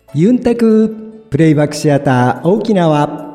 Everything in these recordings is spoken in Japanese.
ユンタクプレイバックシアター沖縄。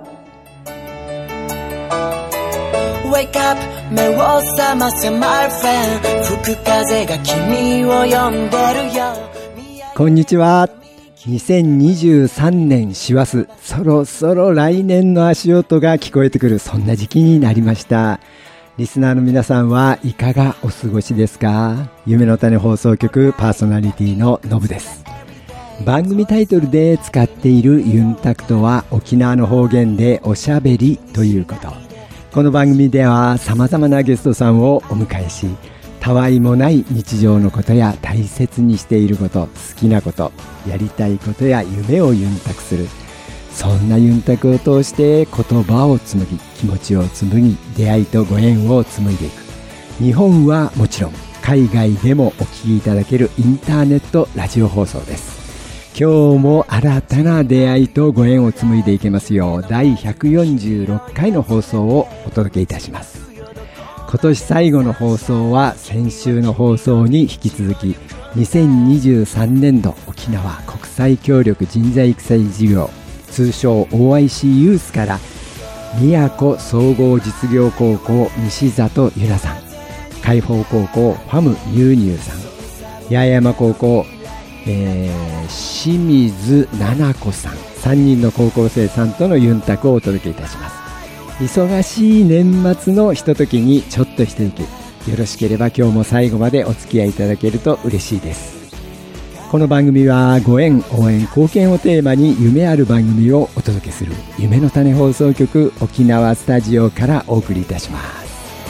Wake up 目を覚ませ my friend 吹く風が君を呼んでるよ。 こんにちは。2023年師走、そろそろ来年の足音が聞こえてくる、そんな時期になりました。リスナーの皆さんはいかがお過ごしですか？夢の種放送局パーソナリティののぶです。番組タイトルで使っているユンタクとは沖縄の方言でおしゃべりということ。この番組では様々なゲストさんをお迎えし、たわいもない日常のことや大切にしていること、好きなこと、やりたいことや夢をユンタクする、そんなユンタクを通して言葉を紡ぎ、気持ちを紡ぎ、出会いとご縁を紡いでいく。日本はもちろん海外でもお聞きいただけるインターネットラジオ放送です。今日も新たな出会いとご縁を紡いでいけますよう、第146回の放送をお届けいたします。今年最後の放送は先週の放送に引き続き、2023年度沖縄国際協力人材育成事業、通称 OIC ユースから宮古総合実業高校西里由良さん、海邦高校ファムニューニューさん、八重山高校清水奈々子さん、3人の高校生さんとのユンタクをお届けいたします。忙しい年末のひとときにちょっと一息、よろしければ今日も最後までお付き合いいただけると嬉しいです。この番組はご縁、応援、貢献をテーマに夢ある番組をお届けする夢の種放送局沖縄スタジオからお送りいたします。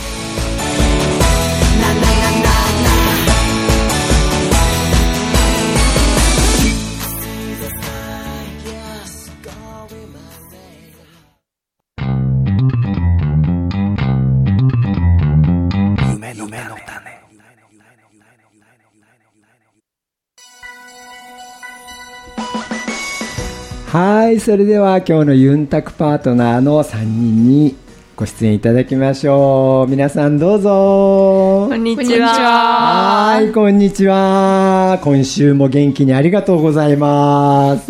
はい、それでは今日のユンタクパートナーの3人にご出演いただきましょう。皆さんどうぞ。 こんにちは。 はい、こんにちは。今週も元気にありがとうございます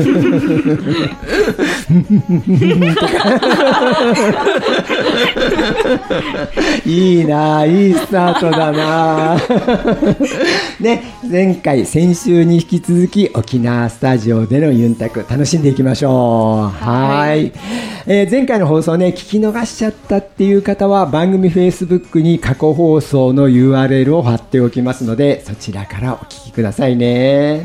いいな、いいスタートだなね、先週に引き続き沖縄スタジオでのユンタク楽しんでいきましょう。はい、前回の放送ね、聞き逃しちゃったっていう方は番組 Facebook に過去放送の URL を貼っておきますので、そちらからお聞きくださいね。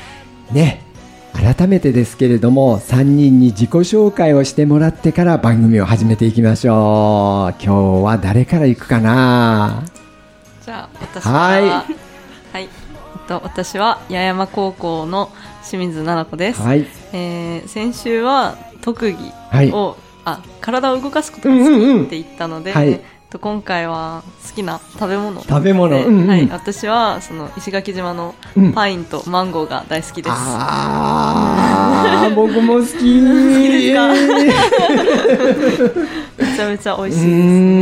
改めてですけれども、3人に自己紹介をしてもらってから番組を始めていきましょう。今日は誰から行くかな。 じゃあ私は、はい、私は八重山高校の清水奈々子です。はい、先週は特技を、体を動かすことが好きって言ったので、今回は好きな食べ物、はい、私はその石垣島のパインとマンゴーが大好きです。 僕も好き。好きですかめちゃめちゃ美味しい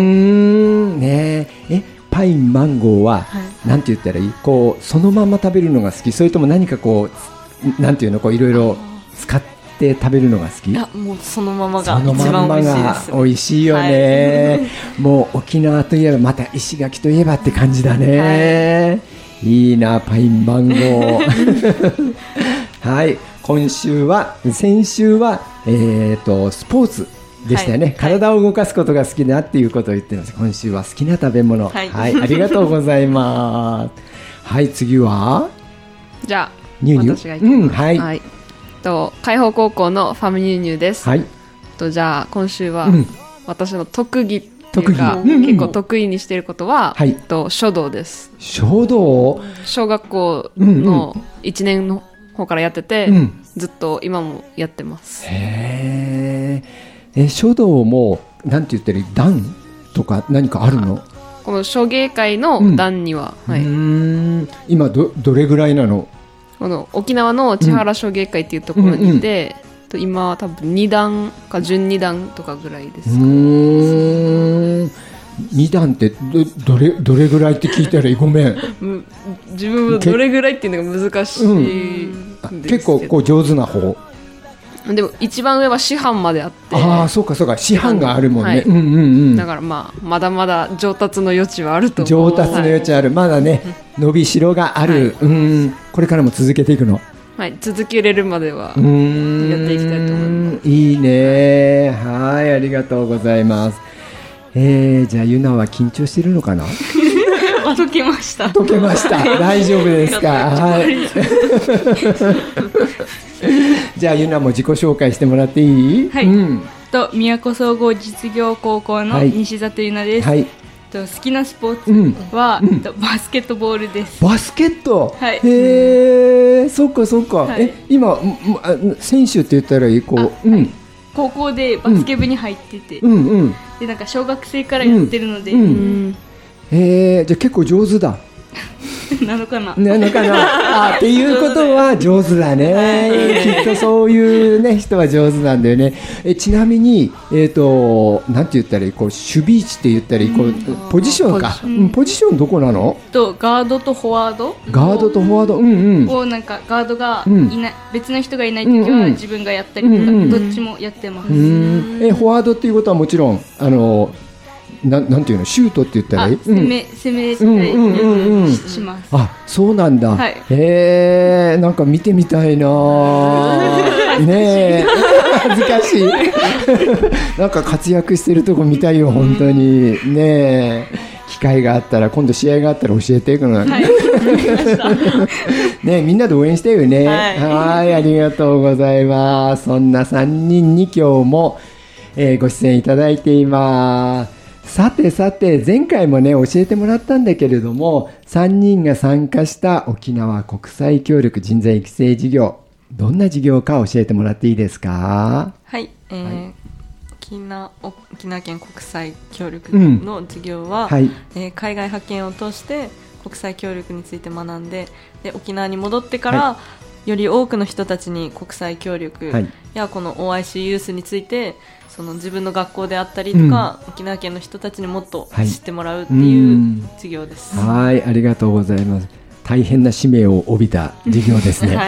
ですね。 パインマンゴーは、なんて言ったらいい、こうそのまま食べるのが好き、それとも何かこうなんていうの、こういろいろ使って食べるのが好き？ いや、もうそのままが一番美味しいです。 美味しいよね、もう沖縄といえば、また石垣といえばって感じだね。いいな、パインマンゴーはい、先週は、スポーツでしたよね。体を動かすことが好きだっていうことを言ってます。今週は好きな食べ物、ありがとうございますはい、次はじゃあニューニュー、 私がいきます。海邦高校のファムニューニューです。じゃあ今週は、私の特技っていうか、結構得意にしていることは、書道です。 書道、 小学校の1年の方からやってて、ずっと今もやってます。 書道もなんて言ったら段とか何かあるの？ この書芸会の段には、 今 どれぐらいなの？ この沖縄の千原書芸会っていうところにいて、今は多分2段か準2段とかぐらいですか。 2段ってどれぐらいって聞いたらごめん自分はどれぐらいっていうのが難しい、 結構こう上手な方。 でも一番上は師範まであって、 ああそうかそうか、師範があるもんね、 だからまだまだ上達の余地はあると思う。 上達の余地ある、まだね伸びしろがある、これからも続けていくの。 はい、続けれるまではやっていきたいと思います。 いいね、はい、ありがとうございます。じゃあユナは緊張してるのかな？ 解けました。 解けました。大丈夫ですか？はい。じゃあユナも自己紹介してもらっていい？ はい。宮古総合実業高校の西里ユナです。はい。好きなスポーツは、バスケットボールです。 バスケット。 はい。 へえ、そっかそっか。はい、今選手って言ったらいい高校でバスケ部に入ってて、でなんか小学生からやってるので、 じゃあ結構上手だ。 なのかなっていうことは上手だね、きっとそういうね人は上手なんだよね。ちなみになんて言ったらいい、こう守備位置って言ったらいい、こうポジションか、ポジションどこなの？ ガードとフォワードをなんかガードがいない、別の人がいないときは自分がやったりとか、どっちもやってます。 フォワードっていうことはもちろんなんていうの、シュートって言ったらいい？攻めします。 あ、そうなんだ。なんか見てみたいな。ねえ、恥ずかしい。なんか活躍してるとこ見たいよ本当にね。機会があったら、今度試合があったら教えていくの。ね、みんなで応援してよね。はい、ありがとうございます。そんな3人に今日も、ご出演いただいています。さて前回もね教えてもらったんだけれども、3人が参加した沖縄国際協力人材育成事業、どんな事業か教えてもらっていいですか？ はい、沖縄県国際協力の事業は、海外派遣を通して国際協力について学んで、沖縄に戻ってから、より多くの人たちに国際協力やこの OIC ユースについて、その自分の学校であったりとか、沖縄県の人たちにもっと知ってもらうっていう事業です。 はい、ありがとうございます。大変な使命を帯びた事業ですね。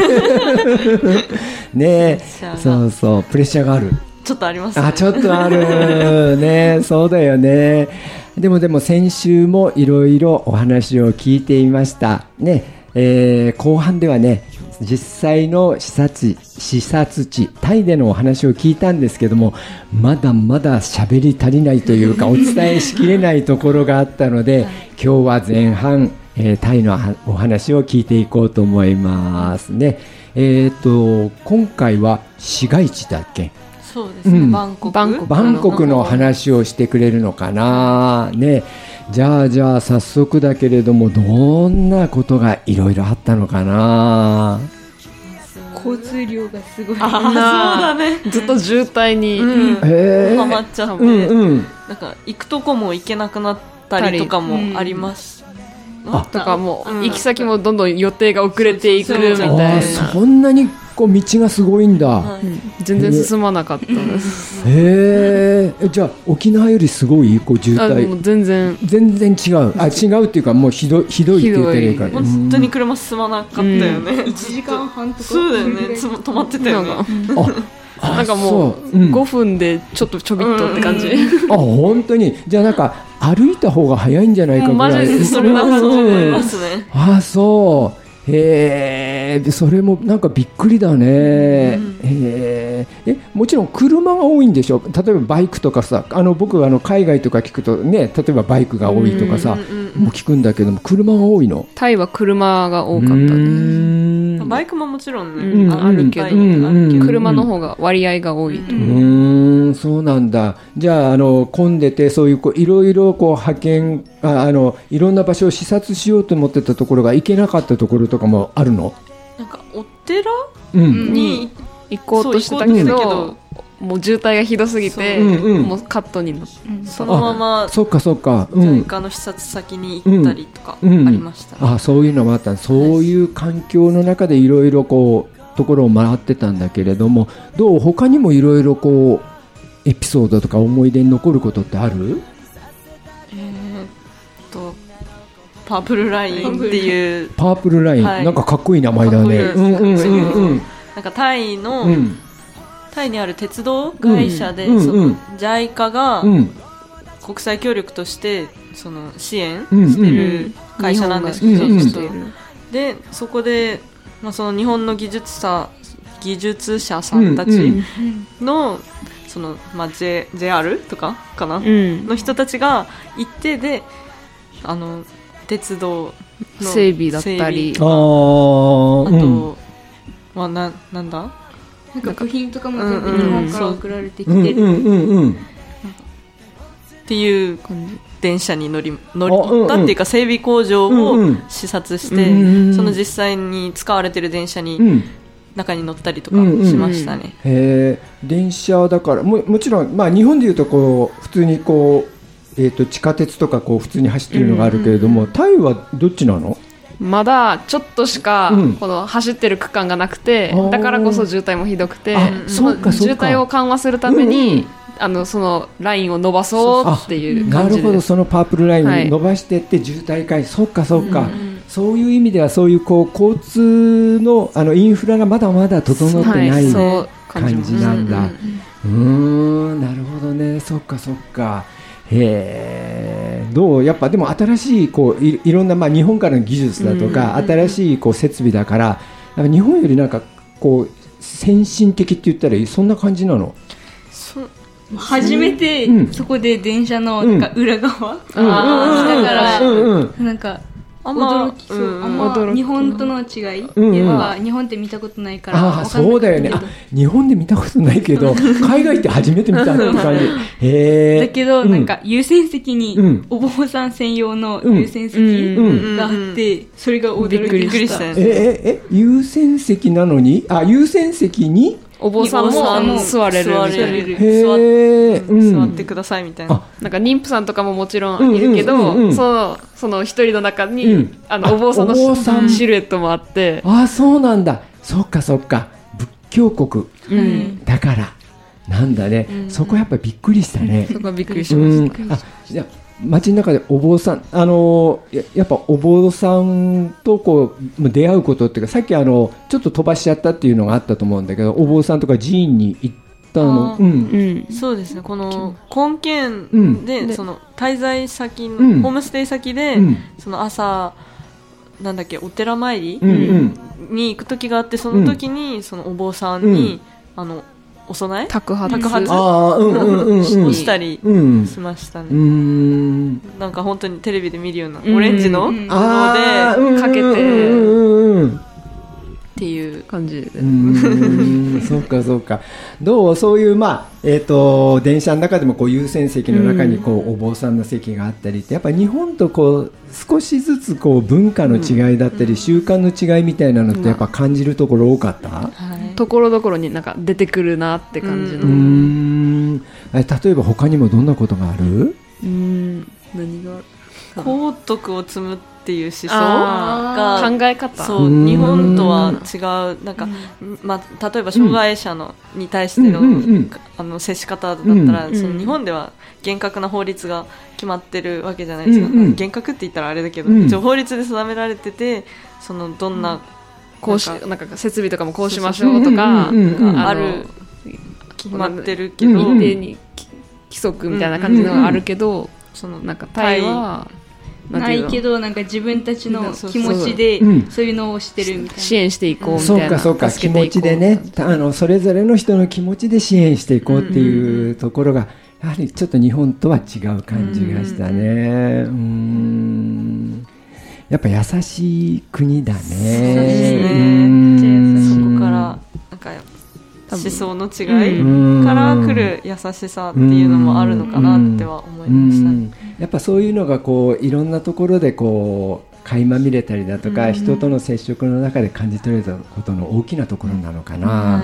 ね、そうプレッシャーがある。 ちょっとありますね。 ちょっとあるね。そうだよね。でも先週もいろいろお話を聞いていましたね。後半ではね、実際の視察地タイでのお話を聞いたんですけども、まだまだ喋り足りないというかお伝えしきれないところがあったので、今日は前半、タイのお話を聞いていこうと思いますね。今回は市街地だっけ？ そうですね、バンコクの話をしてくれるのかなね。じゃあ早速だけれども、どんなことがいろいろあったのかな。 交通量がすごい。 そうだね。ずっと渋滞にはまっちゃって、なんか行くとこも行けなくなったりとかもあります。 とかもう行き先もどんどん予定が遅れていくみたいな。 そんなにこう道がすごいんだ。 全然進まなかったです。 じゃあ沖縄よりすごいこう渋滞？ もう全然違う。違うっていうか、もうひどいって言ってるから。 本当に車進まなかったよね。1時間半とか。そうだよね。止まってたよね。 なんかもう5分でちょっとちょびっとって感じ。 本当に。じゃあなんか歩いた方が早いんじゃないかぐらい。 マジでそれはそう思いますね。 そう。それもなんかびっくりだね。もちろん車が多いんでしょ。例えばバイクとかさ、僕海外とか聞くとね、例えばバイクが多いとかさ、もう聞くんだけども、車が多いの？ タイは車が多かったです。 バイクももちろんね、 あるけど、車の方が割合が多いと。 そうなんだ。じゃあ混んでて、そういういろいろ派遣、いろんな場所を視察しようと思ってたところが行けなかったところとかもあるの？ なんかお寺に行こうとしてたけど、もう渋滞がひどすぎて、もうカットになって、 そのままそっか JICAの視察先に行ったりとかありました。 そういうのもあった。そういう環境の中でいろいろところを回ってたんだけれども、どう？他にもいろいろエピソードとか思い出に残ることってある？ パープルラインっていうパープルライン、はい、なんかかっこいい名前だね。 なんかタイにある鉄道会社で、その JICA が国際協力としてその支援してる会社なんですけど、でそこで、その日本の技術者さんたちの、そのJR とかかな、の人たちが行って、で鉄道の整備だったり、 あとはなんだ、 なんか部品とかも全部日本から送られてきてるっていう電車に乗ったっていうか、整備工場を視察して、その実際に使われてる電車に中に乗ったりとかしましたね。 電車だから もちろん、日本でいうとこう普通にこう、地下鉄とかこう普通に走ってるのがあるけれども、タイはどっちなの？ まだちょっとしかこの走ってる区間がなくて、だからこそ渋滞もひどくて、その渋滞を緩和するために、そのラインを伸ばそうっていう感じです。 なるほど、そのパープルラインを伸ばしていって渋滞回避、そうか、そういう意味ではそういうこう交通のインフラがまだまだ整ってない感じなんだ。なるほどね、そっか。どうやっぱでも新しいこう いろんな、日本からの技術だとか、新しいこう設備だから、なんか日本よりなんかこう先進的って言ったらいい、そんな感じなの？ 初めてそこで電車のなんか裏側だからなんか驚きそう。日本との違いっていうのは日本って見たことないから分かんなかったけど。 そうだよね。日本で見たことないけど海外って初めて見たって感じ。 だけどなんか優先席にお坊さん専用の優先席があってそれが驚きでした。 優先席なのに優先席にお坊さんも座れるみたいな、 座ってくださいみたいな。 なんか妊婦さんとかももちろんいるけど、その一人の中に、お坊さんのシルエットもあって、 そうなんだ。そっか仏教国、だからなんだね、そこやっぱりびっくりしたね。 そこはびっくりしました。 街の中でお坊さん、やっぱお坊さんとこう出会うことっていうか、さっきちょっと飛ばしちゃったっていうのがあったと思うんだけど、お坊さんとか寺院に行ったの。 そうですね、この根県で、その滞在先の、ホームステイ先で、その朝なんだっけ、お寺参りに行く時があって、その時にそのお坊さんにお供え托鉢をしたりしましたね。なんか本当にテレビで見るようなオレンジのものでかけてっていう感じで。 そうか。どう、そういう電車の中でもこう優先席の中にこうお坊さんの席があったりって、やっぱ日本とこう少しずつこう文化の違いだったり習慣の違いみたいなのってやっぱ感じるところ多かった？ ところどころになんか出てくるなって感じの。例えば他にもどんなことがある？ 何が皇徳を積むっていう思想が考え方、 そう日本とは違う、なんか、例えば障害者に対しての、接し方だったら、その日本では厳格な法律が決まってるわけじゃないですか。厳格って言ったらあれだけど、一応法律で定められてて、そのどんななんか設備とかもこうしましょうとかある、 決まってるけど、 一定に規則みたいな感じのがあるけど、そのなんかタイはないけど、なんか自分たちの気持ちでそういうのをしてるみたいな、 支援していこうみたいな。 そうか気持ちでね、それぞれの人の気持ちで支援していこうっていうところがやはりちょっと日本とは違う感じがしたね。やっぱ優しい国だね。 そこからなんか思想の違いから来る優しさっていうのもあるのかなっては思いました。 やっぱそういうのがこういろんなところでこう垣間見れたりだとか、人との接触の中で感じ取れたことの大きなところなのかな。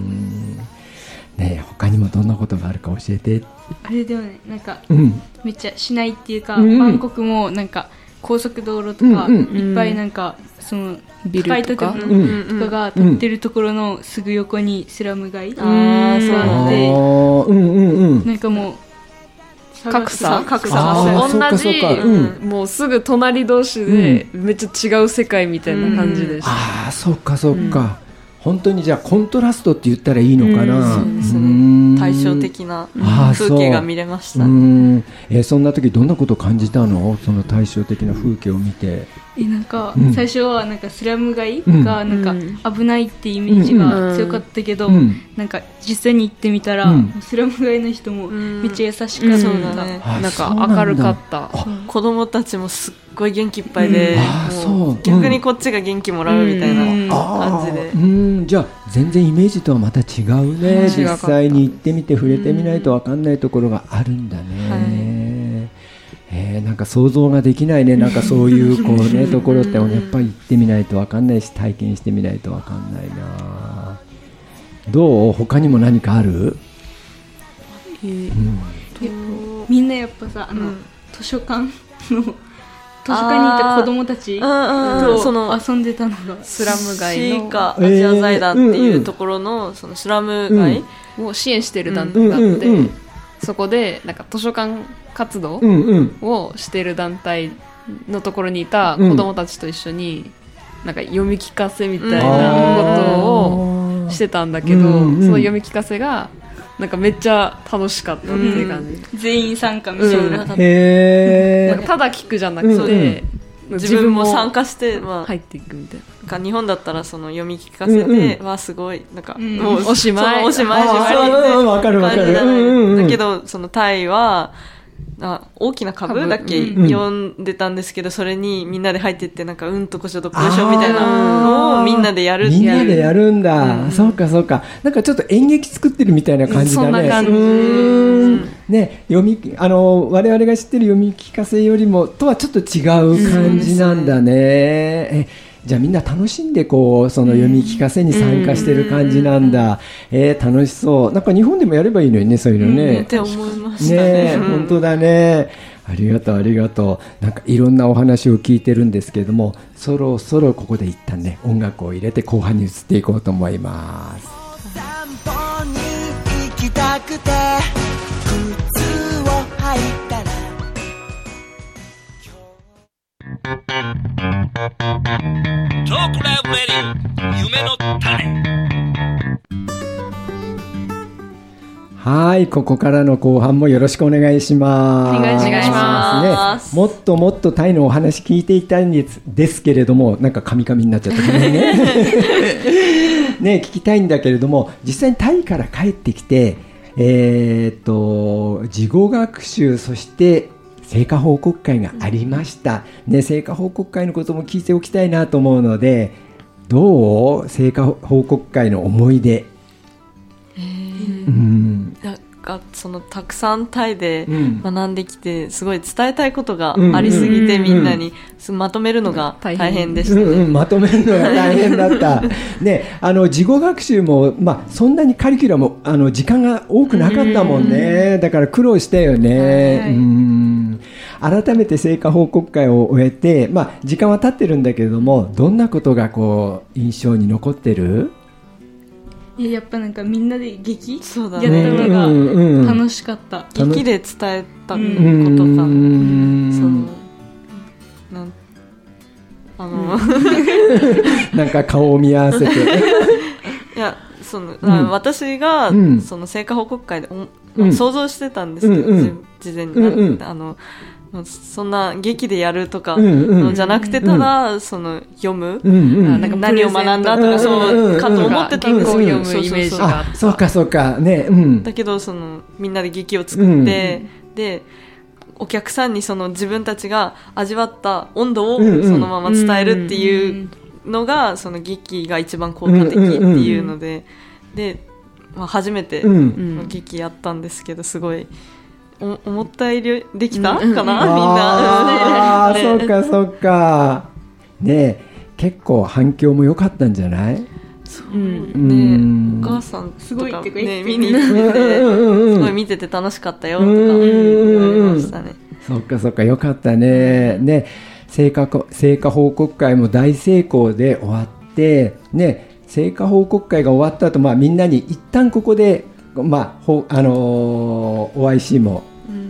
ね、他にもどんなことがあるか教えて。 あれでもね、なんか、めっちゃしないっていうか、バンコクもなんか高速道路とか、いっぱいなんかその高い建物とかが建ってるところのすぐ横にスラム街があって、なんかもう格差同じ、もうすぐ隣同士でめっちゃ違う世界みたいな感じでした。 あ、そっかそっか、本当にじゃあコントラストって言ったらいいのかな。 そうですね、対照的な風景が見れましたね。 そんな時どんなことを感じたの？その対照的な風景を見て。 なんか最初はなんかスラム街がなんか危ないってイメージが強かったけど、なんか実際に行ってみたら、スラム街の人もめっちゃ優しかった。 そうだね、 なんか明るかった。 子供たちもすっごい元気いっぱいで、逆にこっちが元気もらうみたいな感じで、 じゃあ全然イメージとはまた違うね。実際に行ってみて触れてみないと分かんないところがあるんだね。なんか想像ができないね。なんかそういうこうねところってやっぱり行ってみないと分かんないし、体験してみないと分かんないな。どう？他にも何かある？ みんなやっぱさ、図書館にいた子供たちと遊んでたのがスラム街のシーカアジア財団っていうところのそのスラム街を支援してる団体があって、そこでなんか図書館活動をしてる団体のところにいた子供たちと一緒になんか読み聞かせみたいなことをしてたんだけど、その読み聞かせがなんかめっちゃ楽しかったっていう感じ。 全員参加みたいな。 なんかただ聞くじゃなくて、 自分も参加して、 入っていくみたいな。 日本だったらその読み聞かせて、わすごいなんかもうおしまいおしまいわかるわかる。 だけどそのタイは大きな株だっけ読んでたんですけど、それにみんなで入ってってなんかうんとこしょどっこいしょみたいなのをみんなでやるっていう。 みんなでやるんだ。そうかそうか。なんかちょっと演劇作ってるみたいな感じだね。 そんな感じ。 ね、我々が知ってる読み聞かせよりもとはちょっと違う感じなんだね。じゃあみんな楽しんでこうその読み聞かせに参加してる感じなんだ。楽しそう。なんか日本でもやればいいのにね、そういうのね。 って思いましたね。 本当だね。ありがとうありがとう。なんかいろんなお話を聞いてるんですけれども、そろそろここで一旦ね音楽を入れて後半に移っていこうと思います。 散歩に行きたくて靴を履いたらトークライブレディオ夢の種。 はい、ここからの後半もよろしくお願いします。 お願いします。 もっともっとタイのお話聞いていたいんですけれども、なんかカミカミになっちゃったね。ね、聞きたいんだけれども、実際にタイから帰ってきて、事後学習、そして成果報告会がありました、ね、成果報告会のことも聞いておきたいなと思うので、どう？成果報告会の思い出。 なんかそのたくさんタイで学んできて、すごい伝えたいことがありすぎて、みんなにまとめるのが大変でしたね。 まとめるのが大変だった。ね、事後学習も、そんなにカリキュラム時間が多くなかったもんね。だから苦労したよね。改めて成果報告会を終えて、時間は経ってるんだけれども、どんなことがこう印象に残ってる？ やっぱなんかみんなで劇やったね、 のが楽しかった。 劇で伝えたことか、 なんか顔を見合わせていや私がその成果報告会で想像してたんですけど、事前にそんな劇でやるとかじゃなくて、ただその読む、なんか何を学んだとかそうかと思ってたんですけど、 読むイメージがあった。 そうかそうかね。 だけどそのみんなで劇を作って、でお客さんにその自分たちが味わった温度をそのまま伝えるっていうのが、その劇が一番効果的っていうので、初めて劇やったんですけど、すごい思ったよりできたかな、みんな。 そうかそうか。ね、結構反響も良かったんじゃない？ そうね、お母さんすごいね、見に行ってて、すごい見てて楽しかったよとか言われましたね。 そうかそうか、良かったね。ね、成果報告会も大成功で終わってね。成果報告会が終わった後、みんなに一旦ここで、OIC も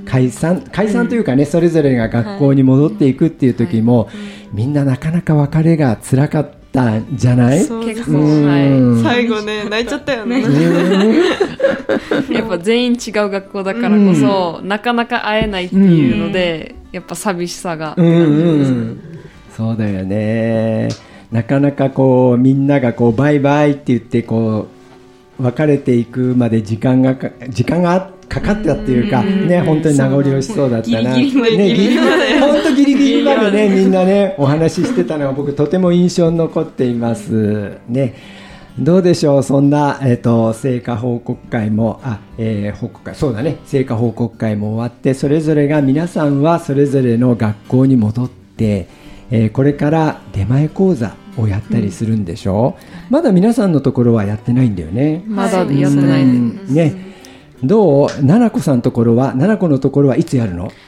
解散というかね、それぞれが学校に戻っていくっていう時も、みんななかなか別れが辛かったんじゃない？ そうですね、最後ね泣いちゃったよね。 やっぱ全員違う学校だからこそ、なかなか会えないっていうので、やっぱ寂しさがって感じです。 そうだよね。なかなかこうみんながこうバイバイって言ってこう別れていくまで時間がかかったっていうかね、本当に名残惜しそうだったな。ギリギリまで本当ギリギリまでねみんなねお話ししてたのが僕とても印象に残っていますね。どうでしょう、そんな成果報告会もそうだね、成果報告会も終わって、それぞれが皆さんはそれぞれの学校に戻って、これから出前講座をやったりするんでしょう。まだ皆さんのところはやってないんだよね。 まだやってないですね。どう、ななこさんのところは、ななこのところはいつやるの？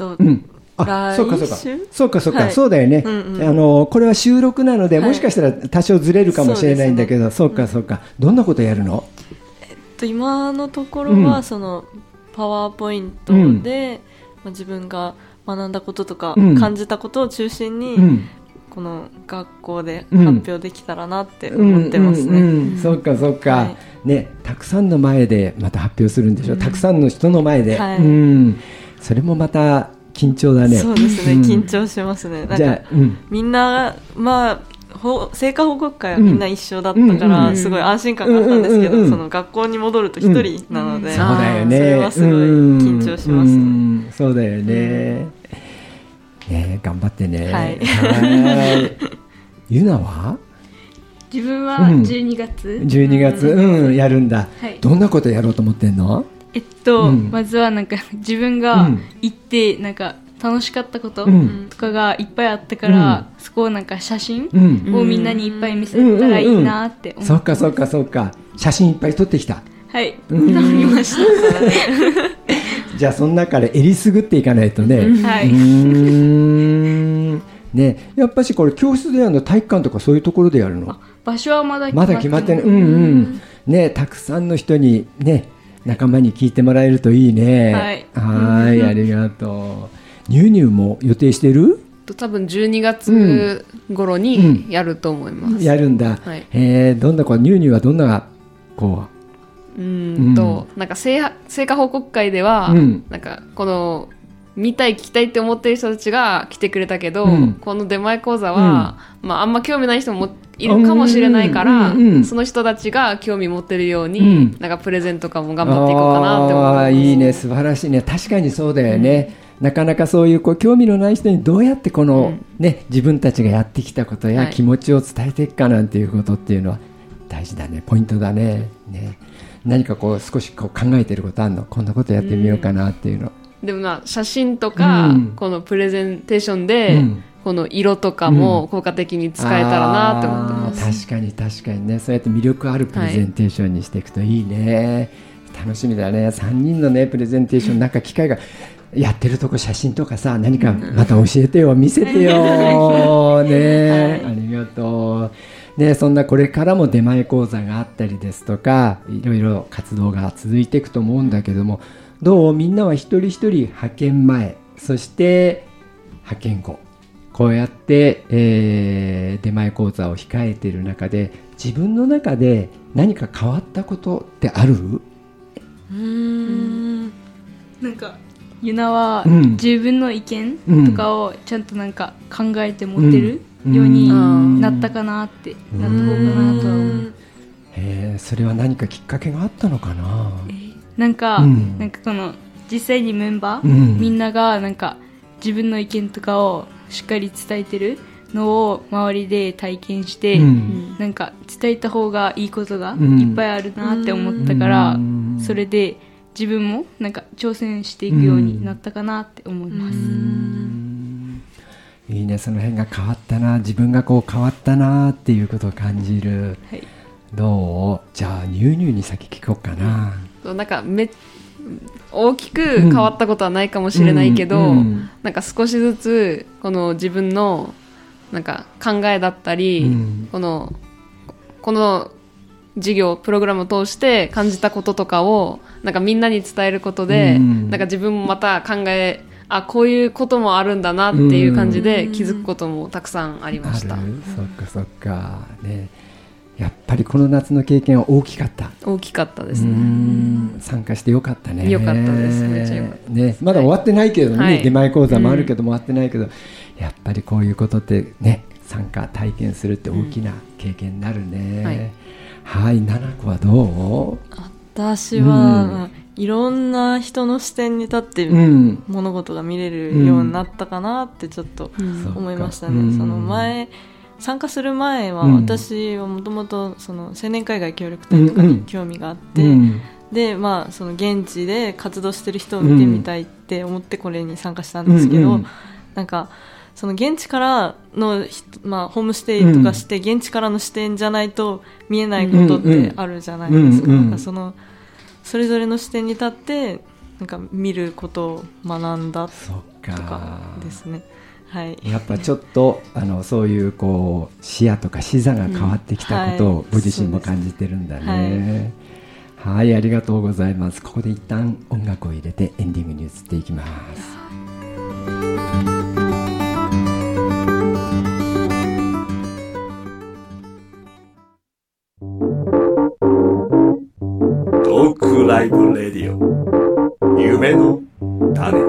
そうか、そうだよね。これは収録なので、もしかしたら多少ずれるかもしれないんだけど、そうか、どんなことやるの？ 今のところはそのパワーポイントで、自分が学んだこととか感じたことを中心に、この学校で発表できたらなって思ってますね。 そうか、ね、たくさんの前でまた発表するんでしょ、たくさんの人の前で、それもまた緊張だね。 そうですね、緊張しますね。なんかみんな成果報告会はみんな一緒だったから、すごい安心感があったんですけど、その学校に戻ると一人なので、 そうだよね、 それはすごい緊張しますね。 そうだよね。頑張ってね。はい。ゆなは？ 自分は12月、 やるんだ。どんなことやろうと思ってんの？ まずはなんか自分が行ってなんか楽しかったこととかがいっぱいあったから、そこをなんか写真をみんなにいっぱい見せたらいいなって思ってます。 そうか。写真いっぱい撮ってきた。 はい、見ました。 じゃあその中でえりすぐっていかないとね。 はい。 ね、やっぱしこれ教室でやるの、体育館とかそういうところでやるの？ 場所はまだ決まってない。ね、たくさんの人にね、仲間に聞いてもらえるといいね。はい、ありがとう。ニューニューも予定してる？ 多分12月頃にやると思います。 やるんだ。どんなニューニューはどんななんか成果報告会では、なんかこの見たい聞きたいって思ってる人たちが来てくれたけど、この出前講座は、あんま興味ない人もいるかもしれないから、その人たちが興味持ってるように、なんかプレゼントとかも頑張っていこうかなって思ってます。 いいね、素晴らしいね。確かにそうだよね。なかなかそういう興味のない人にどうやってこの、自分たちがやってきたことや気持ちを伝えていくかなんていうことっていうのは大事だね、ポイントだね。何か少し考えてることあるの？こんなことやってみようかなっていうの。 でも写真とか、このプレゼンテーションで、この色とかも効果的に使えたらなって思ってます。 確かにね、そうやって魅力あるプレゼンテーションにしていくといいね。楽しみだね。3人のねプレゼンテーション、なんか機会がやってるとこ写真とかさ、何かまた教えてよ、見せてよね。ありがとうね。そんなこれからも出前講座があったりですとか、いろいろ活動が続いていくと思うんだけども、どう？みんなは一人一人派遣前、そして派遣後、こうやって、出前講座を控えている中で、自分の中で何か変わったことってある？ なんかゆなは自分の意見とかをちゃんとなんか考えて持ってるようになったかなってなった方かなとは思う。 それは何かきっかけがあったのかな？ なんかこの実際にメンバー、みんながなんか自分の意見とかをしっかり伝えてるのを周りで体験して、なんか伝えた方がいいことがいっぱいあるなって思ったから、それで自分もなんか挑戦していくようになったかなって思います。 いいね、その辺が変わったな、自分が変わったなっていうことを感じる。どう？じゃあニューニューに先聞こうかな。 なんか大きく変わったことはないかもしれないけど、なんか少しずつこの自分のなんか考えだったり、この授業プログラムを通して感じたこととかをなんかみんなに伝えることで、なんか自分もまたこういうこともあるんだなっていう感じで気づくこともたくさんありました。 そっかそっか、ね、やっぱりこの夏の経験は大きかった。 大きかったですね。 参加してよかったね。 よかったです。めっちゃよかったね。まだ終わってないけどね、はい、出前講座もあるけども終わってないけど、やっぱりこういうことってね、参加体験するって大きな経験になるね。はい、ななこはどう？ 私は、いろんな人の視点に立って物事が見れるようになったかなってちょっと思いましたね。その参加する前は、私はもともと青年海外協力隊とかに興味があって、でその現地で活動してる人を見てみたいって思ってこれに参加したんですけど、なんかその現地からの、ホームステイとかして現地からの視点じゃないと見えないことってあるじゃないですか。なんかそれぞれの視点に立ってなんか見ることを学んだとかですね。はい、 やっぱちょっとそういうこう視野とか視座が変わってきたことをご自身も感じてるんだね。はい、ありがとうございます。ここで一旦音楽を入れてエンディングに移っていきます。 トークライブレディオ夢の種。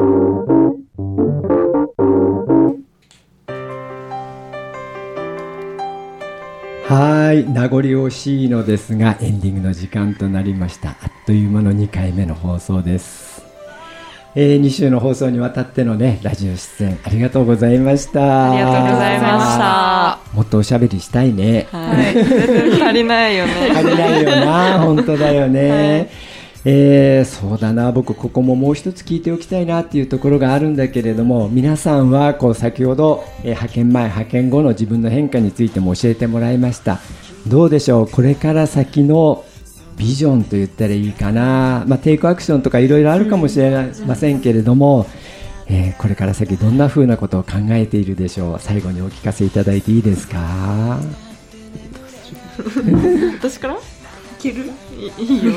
はい、名残惜しいのですがエンディングの時間となりました。あっという間の2回目の放送です。2週の放送にわたってのねラジオ出演ありがとうございました。 ありがとうございました。もっとおしゃべりしたいね。 はい、全然足りないよね。 足りないよな、本当だよね。そうだな、僕ここももう一つ聞いておきたいなっていうところがあるんだけれども、皆さんはこう先ほど、派遣前派遣後の自分の変化についても教えてもらいました。どうでしょう、これから先のビジョンと言ったらいいかな、テイクアクションとかいろいろあるかもしれませんけれども、これから先どんな風なことを考えているでしょう。最後にお聞かせいただいていいですか？ 私から？いける？いいよ。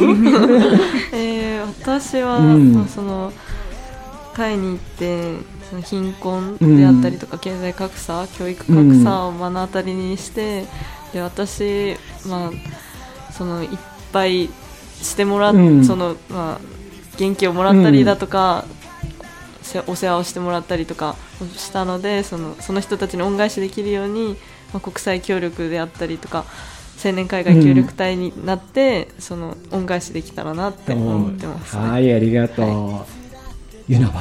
私は、そのタイに行ってその貧困であったりとか、経済格差、教育格差を目の当たりにして、で私、そのいっぱいしてもらっ、その元気をもらったりだとか、お世話をしてもらったりとかしたので、その人たちに恩返しできるように、国際協力であったりとか青年海外協力隊になって、その恩返しできたらなって思ってます、ね。 はい、ありがとう。ゆなは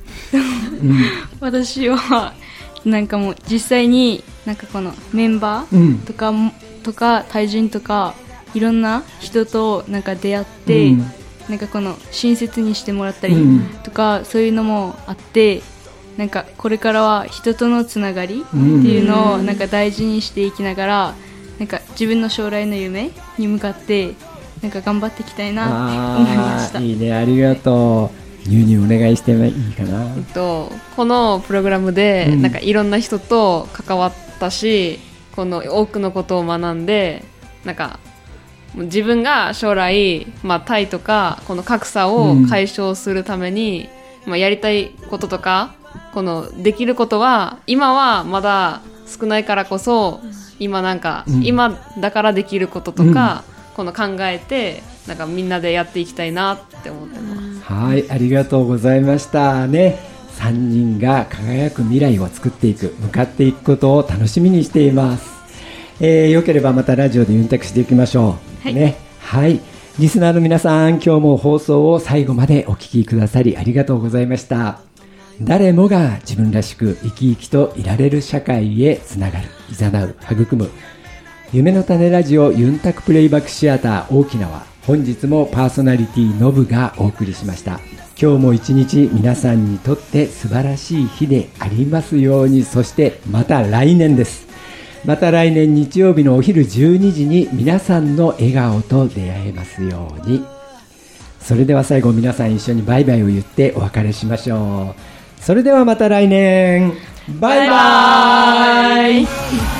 私はなんかもう実際になんかこのメンバーとか対人とかいろんな人となんか出会って、なんかこの親切にしてもらったりとか、そういうのもあって、なんかこれからは人とのつながりっていうのをなんか大事にしていきながら、なんか自分の将来の夢に向かってなんか頑張っていきたいなって思いました。 いいね、ありがとう。ニューニューお願いしてもいいかな。 このプログラムでなんかいろんな人と関わったし、この多くのことを学んで、なんか自分が将来、タイとかこの格差を解消するために、やりたいこととかこのできることは今はまだ少ないからこそ、今なんか、今だからできることとか、この考えてなんかみんなでやっていきたいなって思ってます。 はい、ありがとうございましたね。3人が輝く未来を作っていく、向かっていくことを楽しみにしています。よければまたラジオでユンタクしていきましょう、はい、ね。はい、リスナーの皆さん、今日も放送を最後までお聞きくださりありがとうございました。誰もが自分らしく生き生きといられる社会へつながる、いざなう、育む夢の種ラジオユンタクプレイバックシアター沖縄、本日もパーソナリティのぶがお送りしました。今日も一日皆さんにとって素晴らしい日でありますように。そしてまた来年です。また来年日曜日のお昼12時に皆さんの笑顔と出会えますように。それでは最後、皆さん一緒にバイバイを言ってお別れしましょう。それではまた来年、バイバイ。